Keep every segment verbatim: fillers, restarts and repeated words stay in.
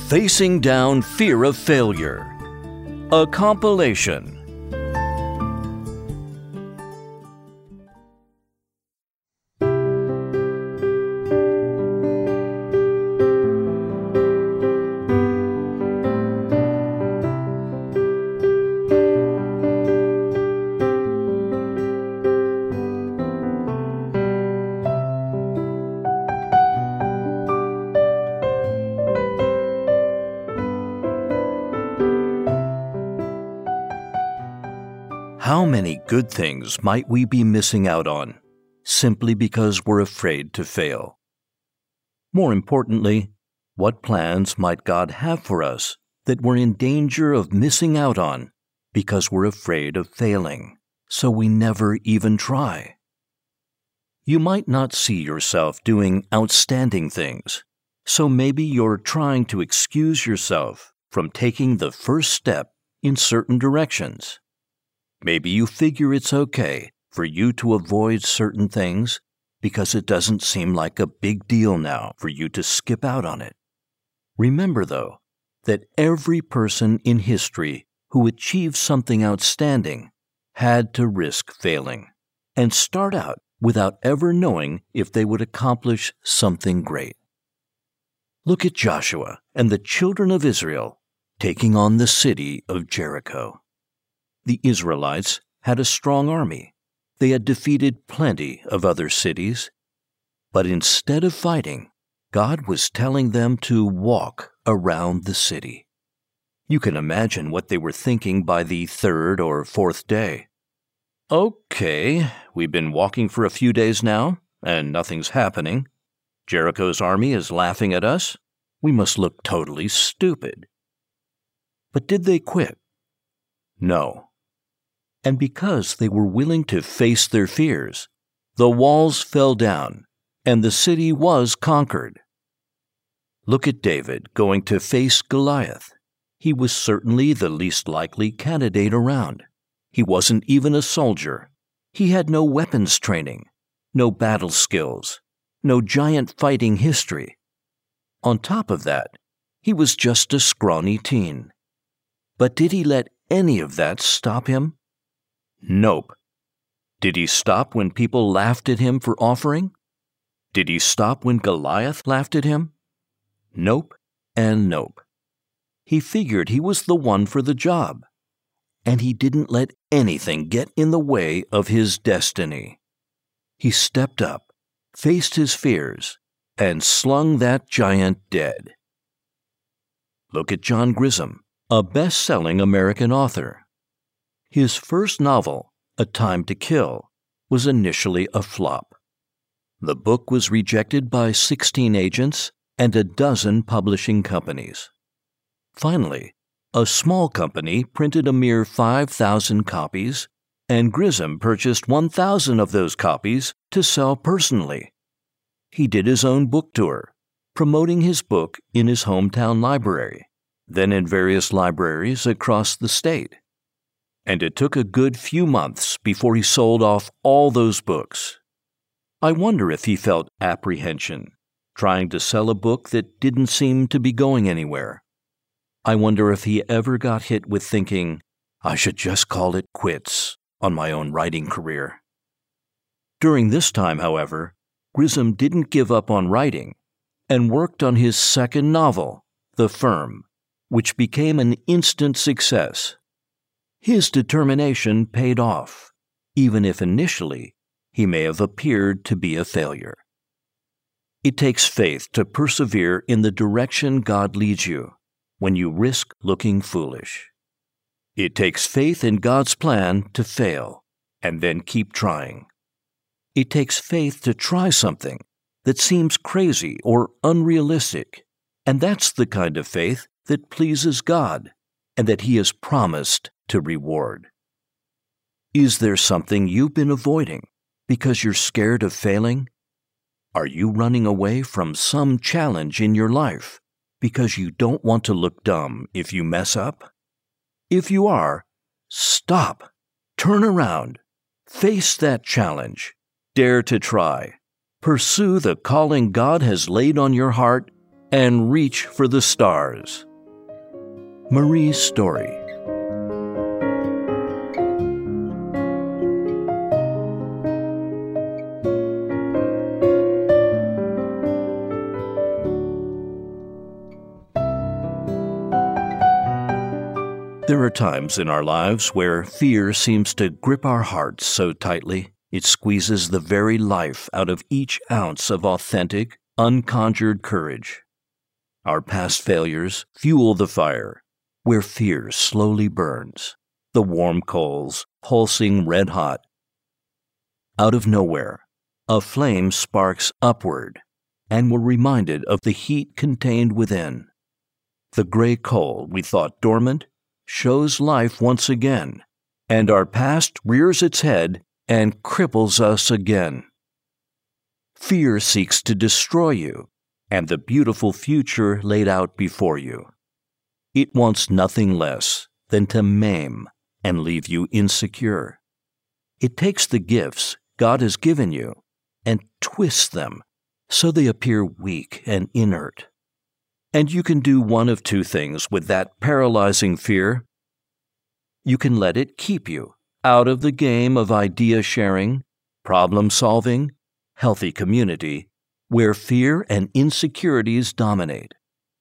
Facing Down Fear of Failure, a compilation. How many good things might we be missing out on simply because we're afraid to fail? More importantly, what plans might God have for us that we're in danger of missing out on because we're afraid of failing, so we never even try? You might not see yourself doing outstanding things, so maybe you're trying to excuse yourself from taking the first step in certain directions. Maybe you figure it's okay for you to avoid certain things because it doesn't seem like a big deal now for you to skip out on it. Remember, though, that every person in history who achieved something outstanding had to risk failing and start out without ever knowing if they would accomplish something great. Look at Joshua and the children of Israel taking on the city of Jericho. The Israelites had a strong army. They had defeated plenty of other cities. But instead of fighting, God was telling them to walk around the city. You can imagine what they were thinking by the third or fourth day. Okay, we've been walking for a few days now, and nothing's happening. Jericho's army is laughing at us. We must look totally stupid. But did they quit? No. And because they were willing to face their fears, the walls fell down, and the city was conquered. Look at David going to face Goliath. He was certainly the least likely candidate around. He wasn't even a soldier. He had no weapons training, no battle skills, no giant fighting history. On top of that, he was just a scrawny teen. But did he let any of that stop him? Nope. Did he stop when people laughed at him for offering? Did he stop when Goliath laughed at him? Nope and nope. He figured he was the one for the job, and he didn't let anything get in the way of his destiny. He stepped up, faced his fears, and slung that giant dead. Look at John Grisham, a best-selling American author. His first novel, A Time to Kill, was initially a flop. The book was rejected by sixteen agents and a dozen publishing companies. Finally, a small company printed a mere five thousand copies, and Grisham purchased one thousand of those copies to sell personally. He did his own book tour, promoting his book in his hometown library, then in various libraries across the state. And it took a good few months before he sold off all those books. I wonder if he felt apprehension, trying to sell a book that didn't seem to be going anywhere. I wonder if he ever got hit with thinking, I should just call it quits on my own writing career. During this time, however, Grisham didn't give up on writing and worked on his second novel, The Firm, which became an instant success. His determination paid off, even if initially he may have appeared to be a failure. It takes faith to persevere in the direction God leads you when you risk looking foolish. It takes faith in God's plan to fail and then keep trying. It takes faith to try something that seems crazy or unrealistic, and that's the kind of faith that pleases God and that He has promised to reward. Is there something you've been avoiding because you're scared of failing? Are you running away from some challenge in your life because you don't want to look dumb if you mess up? If you are, stop, turn around, face that challenge, dare to try, pursue the calling God has laid on your heart, and reach for the stars. Marie's Story. There are times in our lives where fear seems to grip our hearts so tightly it squeezes the very life out of each ounce of authentic, unconjured courage. Our past failures fuel the fire, where fear slowly burns, the warm coals pulsing red hot. Out of nowhere, a flame sparks upward, and we're reminded of the heat contained within. The gray coal we thought dormant shows life once again, and our past rears its head and cripples us again. Fear seeks to destroy you and the beautiful future laid out before you. It wants nothing less than to maim and leave you insecure. It takes the gifts God has given you and twists them so they appear weak and inert. And you can do one of two things with that paralyzing fear. You can let it keep you out of the game of idea sharing, problem solving, healthy community, where fear and insecurities dominate.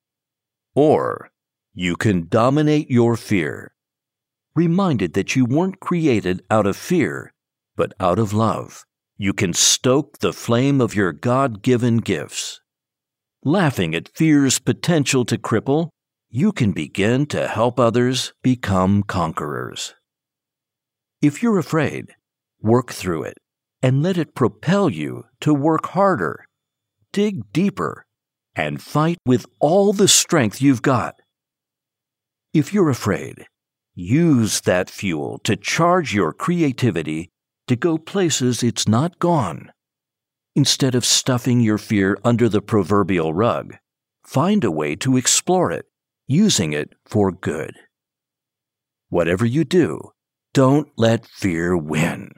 Or you can dominate your fear, reminded that you weren't created out of fear, but out of love. You can stoke the flame of your God-given gifts. Laughing at fear's potential to cripple, you can begin to help others become conquerors. If you're afraid, work through it and let it propel you to work harder, dig deeper, and fight with all the strength you've got. If you're afraid, use that fuel to charge your creativity to go places it's not gone. Instead of stuffing your fear under the proverbial rug, find a way to explore it, using it for good. Whatever you do, don't let fear win.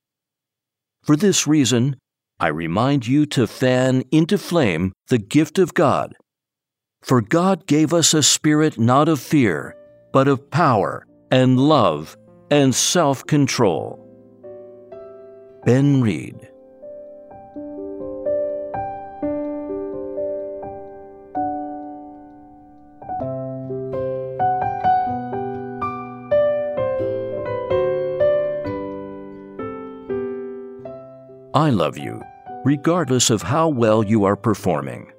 For this reason, I remind you to fan into flame the gift of God. For God gave us a spirit not of fear, but of power and love and self-control. Ben Reed. I love you, regardless of how well you are performing.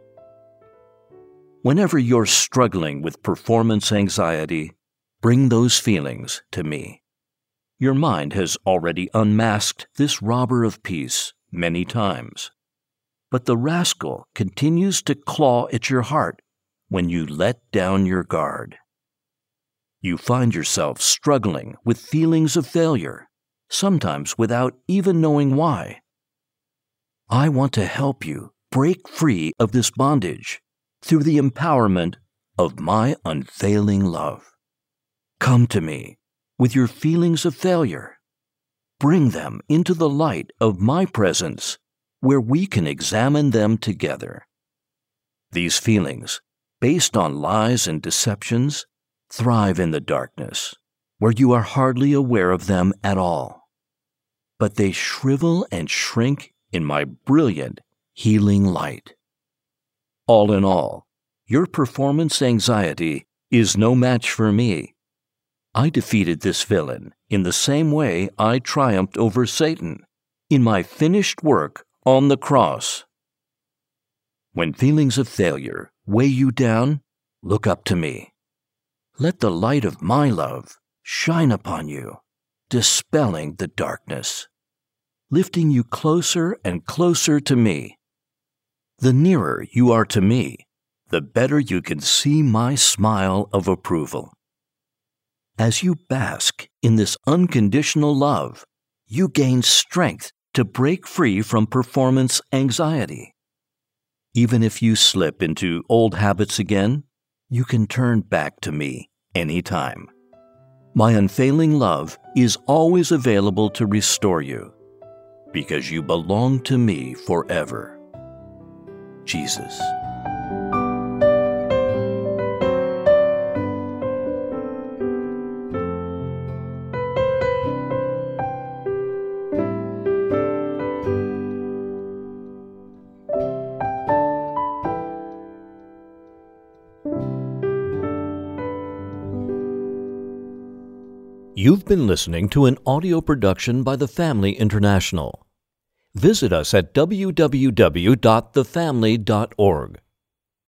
Whenever you're struggling with performance anxiety, bring those feelings to me. Your mind has already unmasked this robber of peace many times, but the rascal continues to claw at your heart when you let down your guard. You find yourself struggling with feelings of failure, sometimes without even knowing why. I want to help you break free of this bondage through the empowerment of my unfailing love. Come to me with your feelings of failure. Bring them into the light of my presence, where we can examine them together. These feelings, based on lies and deceptions, thrive in the darkness, where you are hardly aware of them at all. But they shrivel and shrink in my brilliant, healing light. All in all, your performance anxiety is no match for me. I defeated this villain in the same way I triumphed over Satan in my finished work on the cross. When feelings of failure weigh you down, look up to me. Let the light of my love shine upon you, dispelling the darkness, lifting you closer and closer to me. The nearer you are to me, the better you can see my smile of approval. As you bask in this unconditional love, you gain strength to break free from performance anxiety. Even if you slip into old habits again, you can turn back to me anytime. My unfailing love is always available to restore you, because you belong to me forever. Jesus. You've been listening to an audio production by The Family International. Visit us at w w w dot the family dot org.